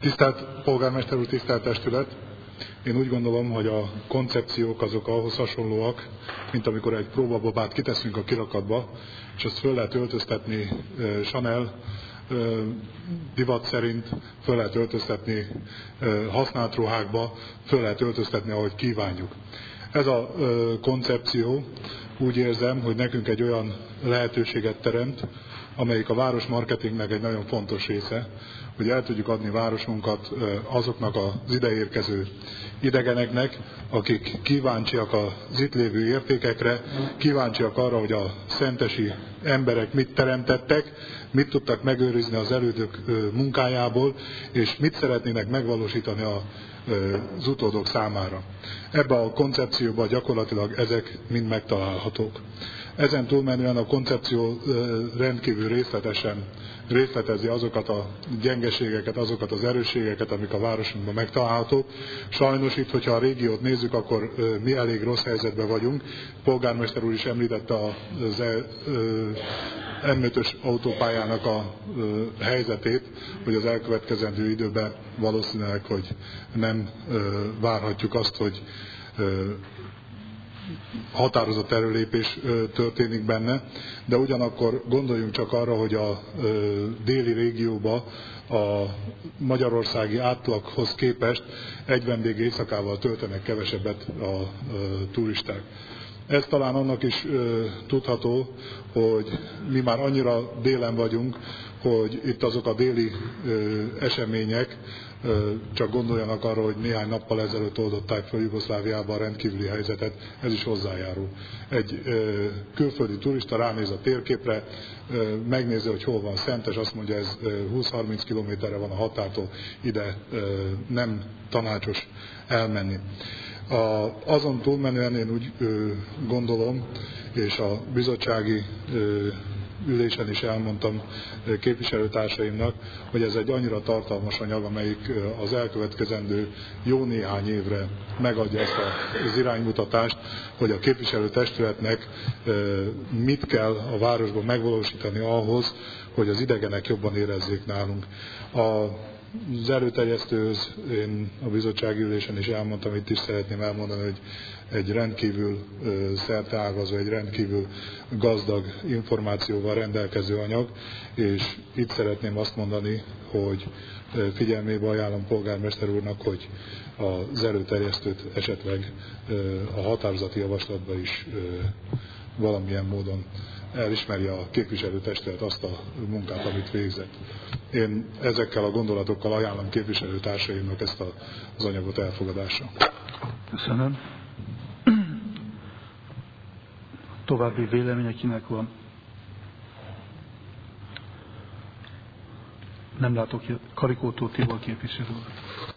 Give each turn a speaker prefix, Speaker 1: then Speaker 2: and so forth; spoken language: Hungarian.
Speaker 1: Tisztelt polgármester úr, tisztelt testület! Én úgy gondolom, hogy a koncepciók azok ahhoz hasonlóak, mint amikor egy próbababát kiteszünk a kirakatba, és azt föl lehet öltöztetni Chanel divat szerint, föl lehet öltöztetni használt ruhákba, föl lehet öltöztetni, ahogy kívánjuk. Ez a koncepció, úgy érzem, hogy nekünk egy olyan lehetőséget teremt, amelyik a városmarketingnek egy nagyon fontos része, hogy el tudjuk adni városunkat azoknak az ideérkező idegeneknek, akik kíváncsiak az itt lévő értékekre, kíváncsiak arra, hogy a szentesi emberek mit teremtettek, mit tudtak megőrizni az elődök munkájából, és mit szeretnének megvalósítani az utódok számára. Ebben a koncepcióban gyakorlatilag ezek mind megtalálhatók. Ezen túlmenően a koncepció rendkívül részletesen részletezi azokat a gyengeségeket, azokat az erősségeket, amik a városunkban megtalálhatók. Sajnos itt, hogyha a régiót nézzük, akkor mi elég rossz helyzetben vagyunk. Polgármester úr is említette az M5-ös autópályának a helyzetét, hogy az elkövetkezendő időben valószínűleg, hogy nem várhatjuk azt, hogy határozott erőlépés történik benne, de ugyanakkor gondoljunk csak arra, hogy a déli régióba a magyarországi átlaghoz képest egy vendég éjszakával töltenek kevesebbet a turisták. Ez talán annak is tudható, hogy mi már annyira délen vagyunk, hogy itt azok a déli események, csak gondoljanak arra, hogy néhány nappal ezelőtt oldották fel Jugoszláviában a rendkívüli helyzetet, ez is hozzájárul. Egy külföldi turista ránéz a térképre, megnézi, hogy hol van Szentes, azt mondja, ez 20-30 kilométerre van a határtól, ide nem tanácsos elmenni. Azon túlmenően én úgy gondolom, és a bizottsági ülésen is elmondtam képviselőtársaimnak, hogy ez egy annyira tartalmas anyag, amelyik az elkövetkezendő jó néhány évre megadja ezt az iránymutatást, hogy a képviselőtestületnek mit kell a városban megvalósítani ahhoz, hogy az idegenek jobban érezzék nálunk. Az előterjesztőhöz én a bizottsági ülésen is elmondtam, itt is szeretném elmondani, hogy egy rendkívül szerteágazó, egy rendkívül gazdag információval rendelkező anyag, és itt szeretném azt mondani, hogy figyelmébe ajánlom polgármester úrnak, hogy az előterjesztőt esetleg a határozati javaslatba is valamilyen módon elismeri a képviselőtestület azt a munkát, amit végzett. Én ezekkel a gondolatokkal ajánlom képviselőtársaimnak ezt az anyagot elfogadásra.
Speaker 2: Köszönöm. További véleménye kinek van? Nem látok, Karikótól Tibor képviselő.